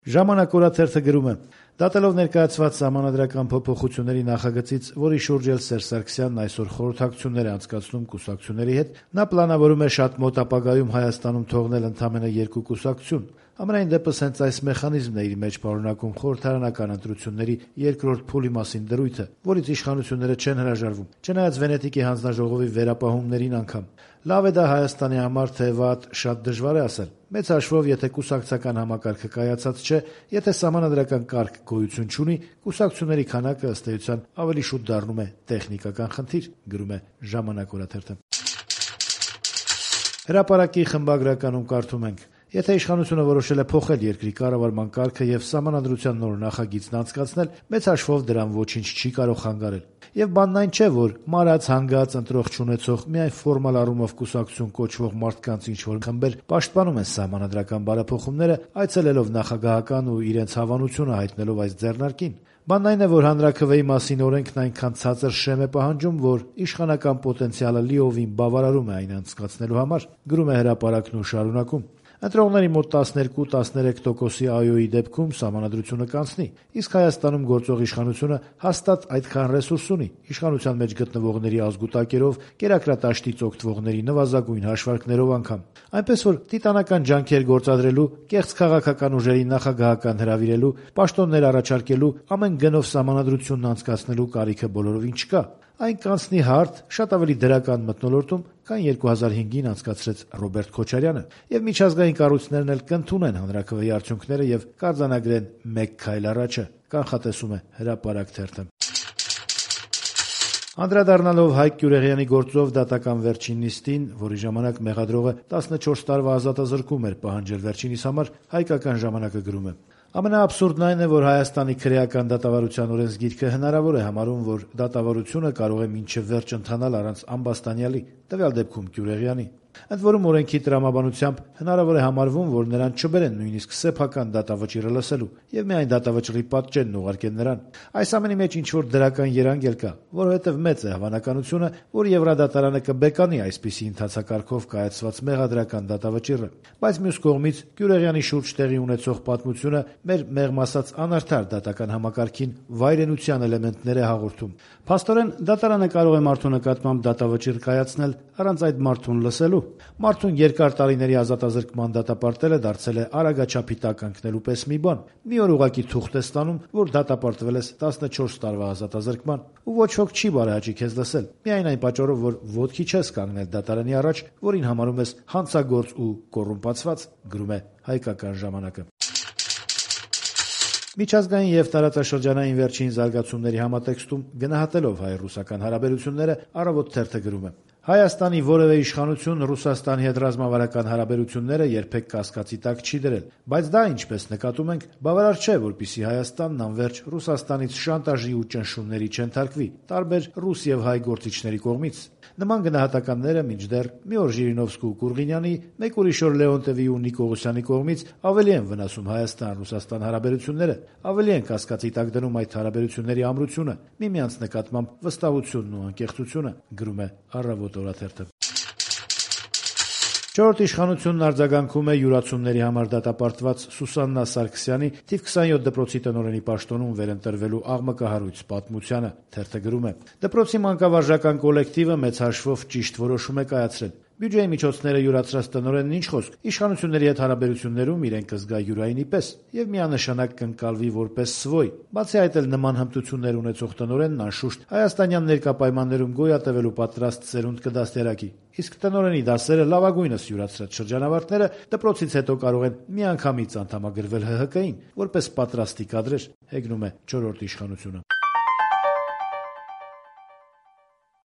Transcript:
Ժամանակ օրաթերթը գրում է. դատելով ներկայացված սահմանադրական փոփոխությունների նախագծից, որի շուրջ էլ Սերժ Սարգսյանն այսօր խորհրդակցություններ է անցկացնում կուսակցությունների հետ, նա պլանավորում է շատ մոտ ապագայում Հայաստանում թողնել ընդամենը 2 կուսակցություն։ Ամենայն դեպս հենց այս մեխանիզմն է իր մեջ պարունակում խորհրդարանական ընտրությունների երկրորդ փուլի մասին դրույթը, որից իշխանությունները չեն հրաժարվում, չնայած Վենետիկի հանձնաժողովի վերապահումներին անգամ։ Լավ է դա Հայաստանի համար, թե վատ, շատ դժվար է ասել։ Մեծ հաշվով, եթե կուսակցական համակարգը կայացած չէ, եթե սահմանադրական կարգ գոյություն չունի, կուսակցությունների քանակը ըստ էության ավելի շուտ դառնում է տեխնիկական խնդիր, գրում է Ժամանակ օրաթերթը։ Հրապարակի խմբագրականում կարդում ենք. Եթե իշխանությունը որոշել է փոխել երկրի կառավարման կարգը եւ սահմանադրության նոր նախագիծն անցկացնել, մեծ հաշվով դրան ոչինչ չի կարող խանգարել։ Եվ բանն այն չէ, որ մարած, հանգած, ընտրող չունեցող, միայն ֆորմալ առումով կուսակցություն կոչվող մարդկանց ինչ-որ խմբեր պաշտպանում են սահմանադրական բարեփոխումները, այցելելով նախագահական ու իրենց հավանությունը հայտնելով այս ձեռնարկին։ Բանն այն է, որ հանրաքվեի մասին օրենքն այնքան ցածր շեմ է պահանջում, որ իշխանական պոտենցիալը լիովին բավարարում է այն անցկացնելու համար, գրում է Հրապարակն ու շարունակում. Ընտրողների մոտ 12-13%-ի այոյի դեպքում սահմանադրությունը կանցնի, իսկ Հայաստանում գործող իշխանությունը հաստատ այդքան ռեսուրս ունի, իշխանության մեջ գտնվողների ազգուտակերով, կերակրատաշտից օգտվողների նվազագույն հաշվարկներով անգամ։ Այնպես որ տիտանական ջանքեր գործադրելու, կեղծ քաղաքական ուժերին նախագահական հրավիրելու, պաշտոններ առաջարկելու, ամեն գնով սահմանադրությունն անցկացնելու կարիքը բոլորովին չկա։ Այն կանցնի հարթ, շատ ավելի դրական մթնոլորտում, քան 2005-ին անցկացրեց Ռոբերտ Քոչարյանը, եւ միջազգային կառույցներն էլ կընդունեն հանրաքվեի արդյունքները եւ կարձանագրեն մեկ քայլ առաջը, կանխատեսում է Հրապարակ թերթը։ Անդրադառնալով Հայկ Գյուրեղյանի գործով դատական վերջին նիստին, որի ժամանակ մեղադրողը 14 տարվա ազատազրկում էր պահանջել վերջինիս համար, Հայկական ժամանակը գրում է. Ամենաաբսուրդն այն է, որ Հայաստանի քրեական դատավարության օրենսգիրքը հնարավոր է համարում, որ դատավարությունը կարող է մինչև վերջ ընթանալ առանց ամբաստանյալի, տվյալ դեպքում Գյուրեղյանի։ Ընդ որում օրենքի տրամաբանությամբ հնարավոր է համարվում, որ նրան չբերեն նույնիսկ սեփական դատավճիռը լսելու եւ միայն դատավճիռի պատճենն ուղարկեն նրան։ Այս ամենի մեջ ինչ-որ դրական երանգ էլ կա, որովհետեւ մեծ է հավանականությունը, որ Եվրադատարանը կբեկանի այսպիսի ընթացակարգով կայացված մեղադրական դատավճիռը։ Բայց մյուս կողմից Գյուրեղյանի շուրջ տեղի ունեցող պատմությունը մեր մեղմ ասած անարդար դատական համակարգին վայրենության էլեմենտներ է հաղորդում։ Փաստորեն դատարանը կարող է մարդու նկատմամբ դատավճիռ կայացնել առանց այդ մարդուն լսելու։ Մարդուն երկար տարիների ազատազրկման դատապարտելը դարձել է արագաչափի տակ ընկնելու պես մի բան։ Մի օր ուղղակի թուղթ ես ստանում, որ դատապարտվել ես 14 տարվա ազատազրկման, ու ոչ ոք չի բարեհաճի քեզ լսել։ Միայն այն պատճառով, որ ոտքի չես կանգնել դատարանի առաջ, որին համարում ես հանցագործ ու կոռումպացված, գրում է Հայկական ժամանակը։ Միջազգային եւ տարածաշրջանային վերջին զարգացումների համատեքստում գնահատելով հայ-ռուսական հարաբերությունները Առավոտ թերթը գրում է. Հայաստանի որևէ իշխանություն Ռուսաստանի հետ ռազմավարական հարաբերությունները երբեք կասկածի տակ չի դրել, բայց դա, ինչպես նկատում ենք, բավարար չէ, որպեսզի Հայաստանն անվերջ Ռուսաստանից շանտաժի ու ճնշումների չենթարկվի, տարբեր ռուս եւ հայ գործիչների կողմից։ Նման գնահատականները մինչդեռ մի օր Ժիրինովսկու ու Կուրգինյանի, մեկ ուրիշ օր Լեոնտովի ու Նիկողոսյանի կողմից ավելի են վնասում Հայաստան-Ռուսաստան հարաբերությունները, ավելի են կասկածի տակ դնում այդ հարաբերությունների ամրությունը, միմյանց նկատմամբ վստահությունն ու անկեղծությունը, գրում է Առավոտ օրաթերթը։ Չորրորդ իշխանությունն արձագանքում է յուրացումների համար դատապարտված Սուսաննա Սարգսյանի թիվ 27 դպրոցի տնօրենի պաշտոնում վերընտրվելու աղմկահարույց պատմությանը, թերթը գրում է. Դպրոցի մանկավարժական կոլեկտիվը մեծ հաշվով ճիշտ որոշում է կայացրել։ Բյուջեի միջոցները յուրացրած տնօրենն ինչ խոսք, իշխանությունների հետ հարաբերություններում իրեն կզգա յուրայինի պես եւ միանշանակ կընկալվի որպես սվոյ։ Բացի այդ էլ նման հմտություններ ունեցող տնօրենն անշուշտ հայաստանյան ներկա պայմաններում գոյատևելու պատրաստ սերունդ կդաստիարակի։ Իսկ տնօրենի դասերը լավագույնս յուրացրած շրջանավարտները դպրոցից հետո կարող են միանգամից անդամագրվել ՀՀԿ-ին, որպես պատրաստի կադրեր, հեգնում է չորրորդ իշխանությունը։